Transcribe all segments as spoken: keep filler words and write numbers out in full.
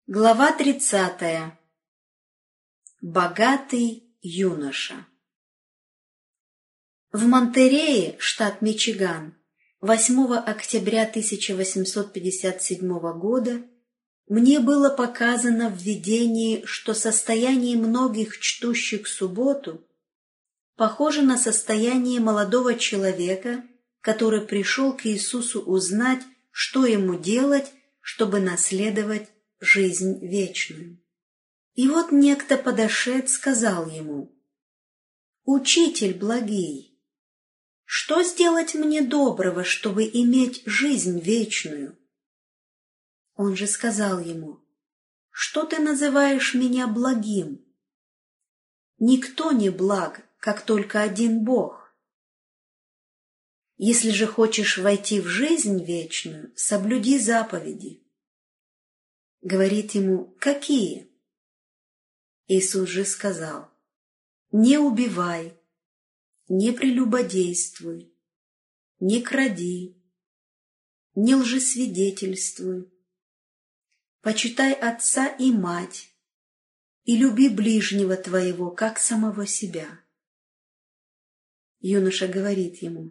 Глава тридцатая. Богатый юноша. В Монтерее, штат Мичиган, восьмого октября тысяча восемьсот пятьдесят седьмого года мне было показано в видении, что состояние многих чтущих субботу похоже на состояние молодого человека, который пришел к Иисусу узнать, что ему делать, чтобы наследовать жизнь вечную. И вот некто подошед сказал ему: «Учитель благий, что сделать мне доброго, чтобы иметь жизнь вечную?» Он же сказал ему: «Что ты называешь меня благим? Никто не благ, как только один Бог. Если же хочешь войти в жизнь вечную, соблюди заповеди». Говорит ему: «Какие?» Иисус же сказал: «Не убивай, не прелюбодействуй, не кради, не лжесвидетельствуй, почитай отца и мать, и люби ближнего твоего, как самого себя». Юноша говорит ему: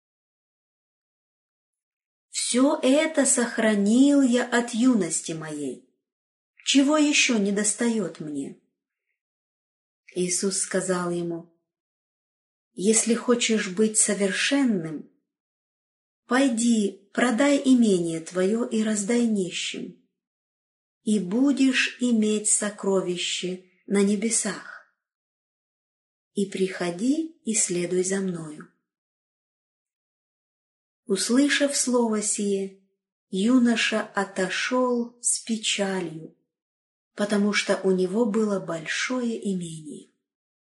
«Все это сохранил я от юности моей. Чего еще недостает мне?» Иисус сказал ему: «Если хочешь быть совершенным, пойди, продай имение твое и раздай нищим, и будешь иметь сокровище на небесах. И приходи и следуй за мною». Услышав слово сие, юноша отошел с печалью, потому что у него было большое имение.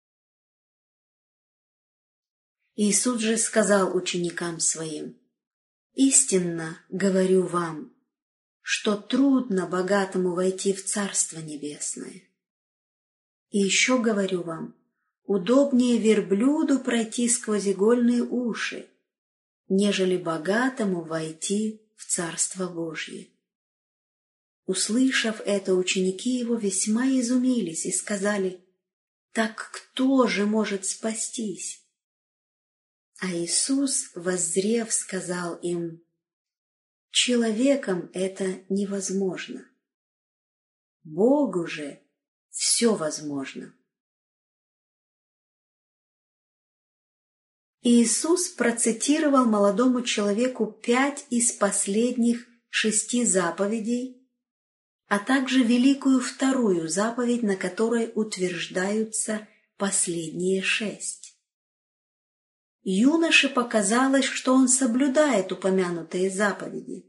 Иисус же сказал ученикам своим: «Истинно говорю вам, что трудно богатому войти в Царство Небесное. И еще говорю вам, удобнее верблюду пройти сквозь игольные уши, нежели богатому войти в Царство Божье». Услышав это, ученики его весьма изумились и сказали: «Так кто же может спастись?» А Иисус, воззрев, сказал им: «Человеком это невозможно, Богу же все возможно». Иисус процитировал молодому человеку пять из последних шести заповедей, а также великую вторую заповедь, на которой утверждаются последние шесть. Юноше показалось, что он соблюдает упомянутые заповеди.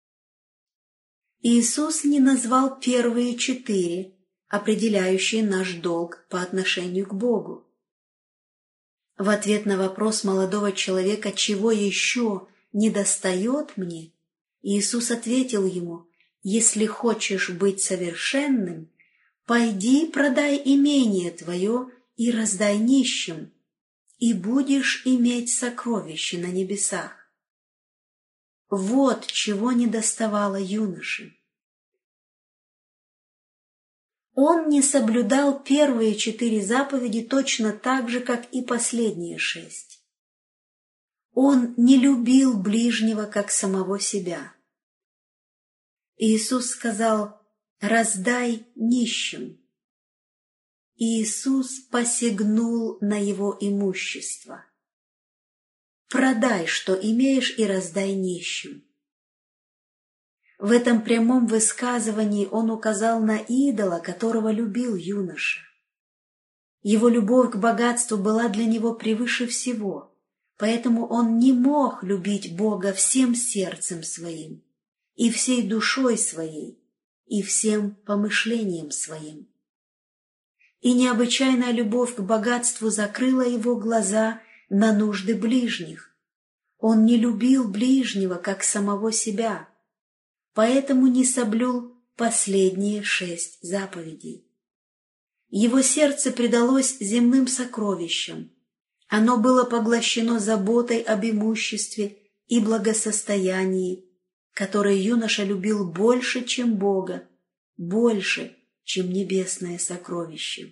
Иисус не назвал первые четыре, определяющие наш долг по отношению к Богу. В ответ на вопрос молодого человека, чего еще недостает мне, Иисус ответил ему: «Если хочешь быть совершенным, пойди продай имение твое и раздай нищим, и будешь иметь сокровище на небесах». Вот чего недоставало юноше. Он не соблюдал первые четыре заповеди точно так же, как и последние шесть. Он не любил ближнего, как самого себя. Иисус сказал: «Раздай нищим». Иисус посягнул на его имущество. «Продай, что имеешь, и раздай нищим». В этом прямом высказывании он указал на идола, которого любил юноша. Его любовь к богатству была для него превыше всего, поэтому он не мог любить Бога всем сердцем своим, и всей душой своей, и всем помышлением своим. И необычайная любовь к богатству закрыла его глаза на нужды ближних. Он не любил ближнего, как самого себя, поэтому не соблюл последние шесть заповедей. Его сердце предалось земным сокровищам. Оно было поглощено заботой об имуществе и благосостоянии, которое юноша любил больше, чем Бога, больше, чем небесное сокровище.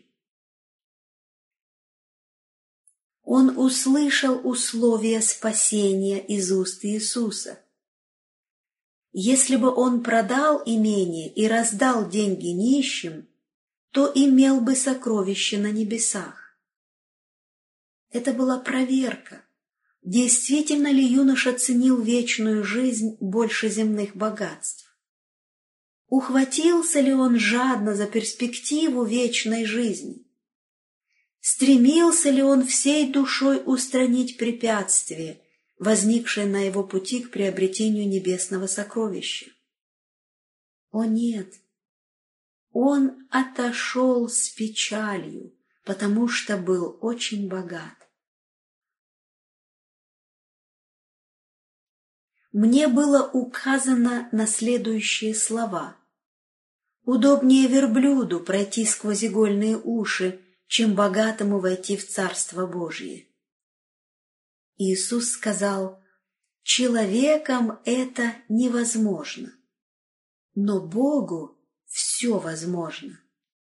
Он услышал условия спасения из уст Иисуса. Если бы он продал имение и раздал деньги нищим, то имел бы сокровище на небесах. Это была проверка, действительно ли юноша ценил вечную жизнь больше земных богатств. Ухватился ли он жадно за перспективу вечной жизни? Стремился ли он всей душой устранить препятствия, возникшие на его пути к приобретению небесного сокровища? О нет! Он отошел с печалью, потому что был очень богат. Мне было указано на следующие слова. «Удобнее верблюду пройти сквозь игольные уши, чем богатому войти в Царство Божие». Иисус сказал: «Человеком это невозможно, но Богу все возможно».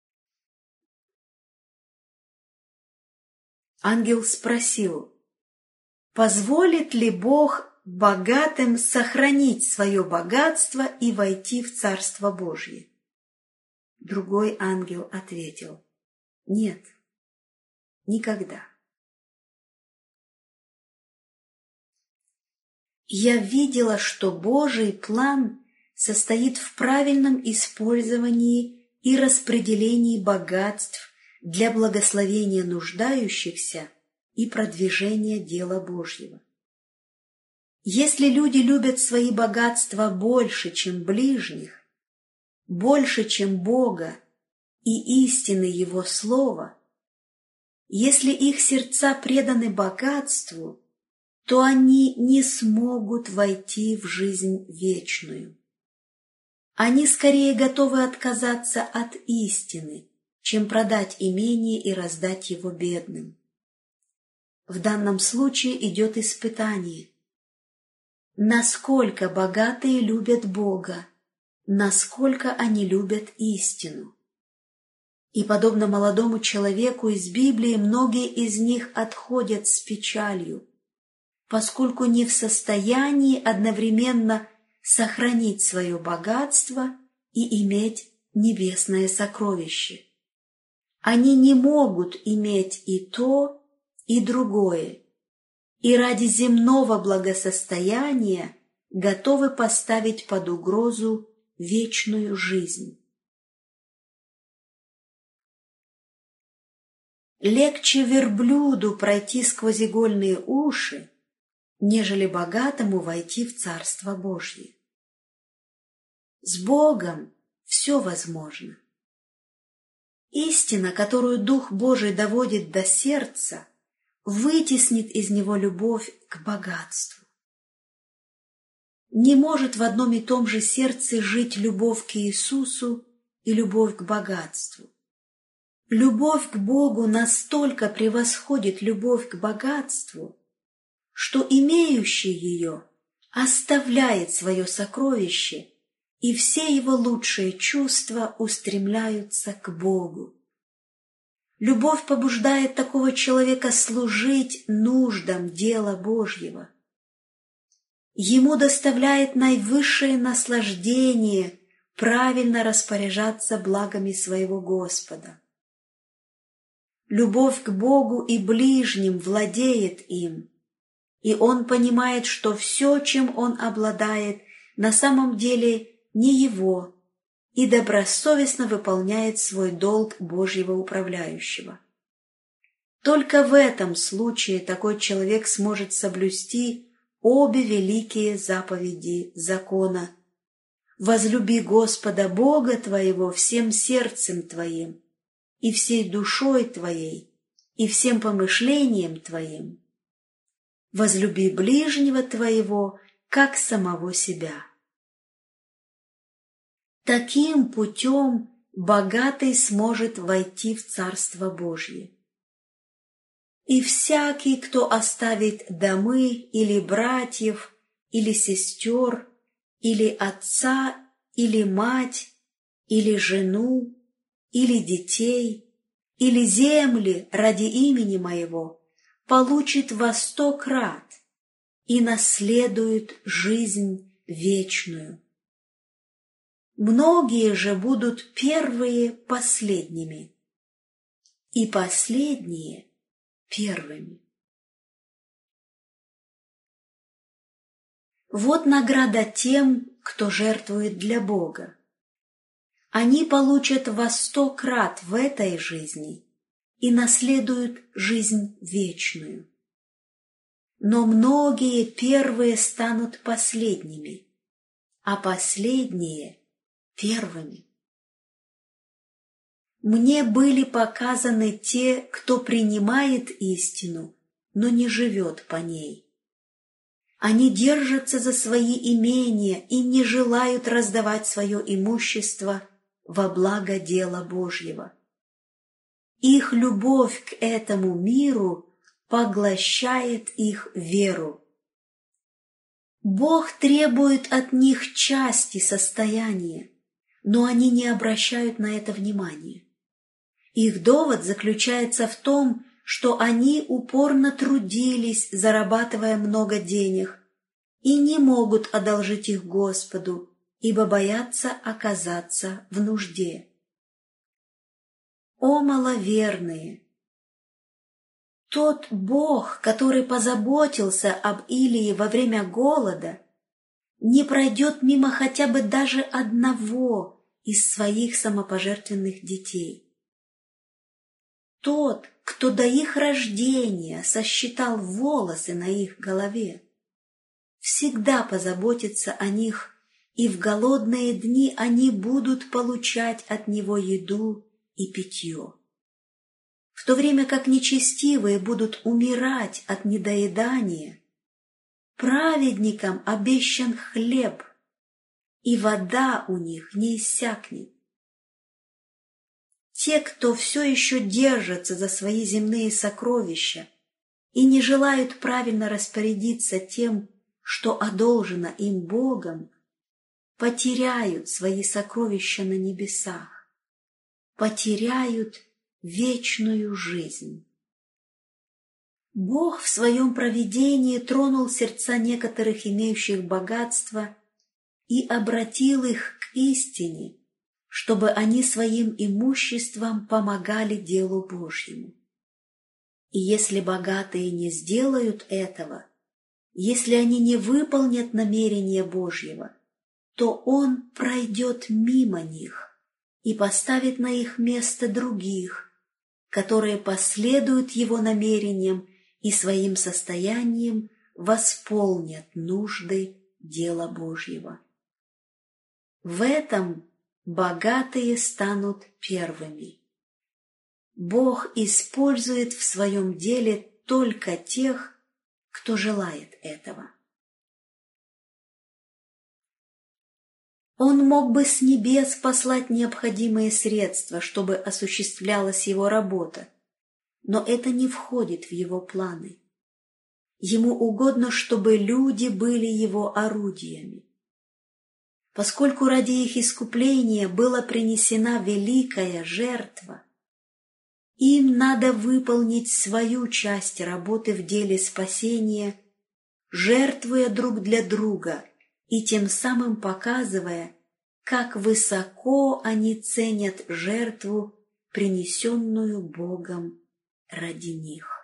Ангел спросил: «Позволит ли Бог богатым сохранить свое богатство и войти в Царство Божье?» Другой ангел ответил: «Нет, никогда». Я видела, что Божий план состоит в правильном использовании и распределении богатств для благословения нуждающихся и продвижения дела Божьего. Если люди любят свои богатства больше, чем ближних, больше, чем Бога и истины Его Слова, если их сердца преданы богатству, то они не смогут войти в жизнь вечную. Они скорее готовы отказаться от истины, чем продать имение и раздать его бедным. В данном случае идет испытание. Насколько богатые любят Бога, насколько они любят истину. И, подобно молодому человеку из Библии, многие из них отходят с печалью, поскольку не в состоянии одновременно сохранить свое богатство и иметь небесное сокровище. Они не могут иметь и то, и другое, и ради земного благосостояния готовы поставить под угрозу вечную жизнь. Легче верблюду пройти сквозь игольные уши, нежели богатому войти в Царство Божье. С Богом все возможно. Истина, которую Дух Божий доводит до сердца, вытеснит из него любовь к богатству. Не может в одном и том же сердце жить любовь к Иисусу и любовь к богатству. Любовь к Богу настолько превосходит любовь к богатству, что имеющий ее оставляет свое сокровище, и все его лучшие чувства устремляются к Богу. Любовь побуждает такого человека служить нуждам дела Божьего. Ему доставляет наивысшее наслаждение правильно распоряжаться благами своего Господа. Любовь к Богу и ближним владеет им, и он понимает, что все, чем он обладает, на самом деле не его, и добросовестно выполняет свой долг Божьего управляющего. Только в этом случае такой человек сможет соблюсти обе великие заповеди закона: «Возлюби Господа Бога твоего всем сердцем твоим, и всей душой твоей, и всем помышлением твоим. Возлюби ближнего твоего, как самого себя». Таким путем богатый сможет войти в Царство Божье. И всякий, кто оставит домы или братьев, или сестер, или отца, или мать, или жену, или детей, или земли ради имени Моего, получит во сто крат и наследует жизнь вечную. Многие же будут первые последними, и последние первыми. Вот награда тем, кто жертвует для Бога. Они получат во сто крат в этой жизни и наследуют жизнь вечную. Но многие первые станут последними, а последние — первыми. Мне были показаны те, кто принимает истину, но не живет по ней. Они держатся за свои имения и не желают раздавать свое имущество во благо дела Божьего. Их любовь к этому миру поглощает их веру. Бог требует от них части состояния, но они не обращают на это внимания. Их довод заключается в том, что они упорно трудились, зарабатывая много денег, и не могут одолжить их Господу, ибо боятся оказаться в нужде. О маловерные! Тот Бог, который позаботился об Илии во время голода, не пройдет мимо хотя бы даже одного из своих самопожертвенных детей. Тот, кто до их рождения сосчитал волосы на их голове, всегда позаботится о них, и в голодные дни они будут получать от Него еду и питье. В то время как нечестивые будут умирать от недоедания, праведникам обещан хлеб, и вода у них не иссякнет. Те, кто все еще держатся за свои земные сокровища и не желают правильно распорядиться тем, что одолжено им Богом, потеряют свои сокровища на небесах, потеряют вечную жизнь. Бог в своем провидении тронул сердца некоторых, имеющих богатство, и обратил их к истине, чтобы они своим имуществом помогали делу Божьему. И если богатые не сделают этого, если они не выполнят намерение Божьего, то Он пройдет мимо них и поставит на их место других, которые последуют Его намерениям и своим состоянием восполнят нужды дела Божьего. В этом богатые станут первыми. Бог использует в своем деле только тех, кто желает этого. Он мог бы с небес послать необходимые средства, чтобы осуществлялась его работа, но это не входит в его планы. Ему угодно, чтобы люди были его орудиями. Поскольку ради их искупления была принесена великая жертва, им надо выполнить свою часть работы в деле спасения, жертвуя друг для друга и тем самым показывая, как высоко они ценят жертву, принесенную Богом ради них.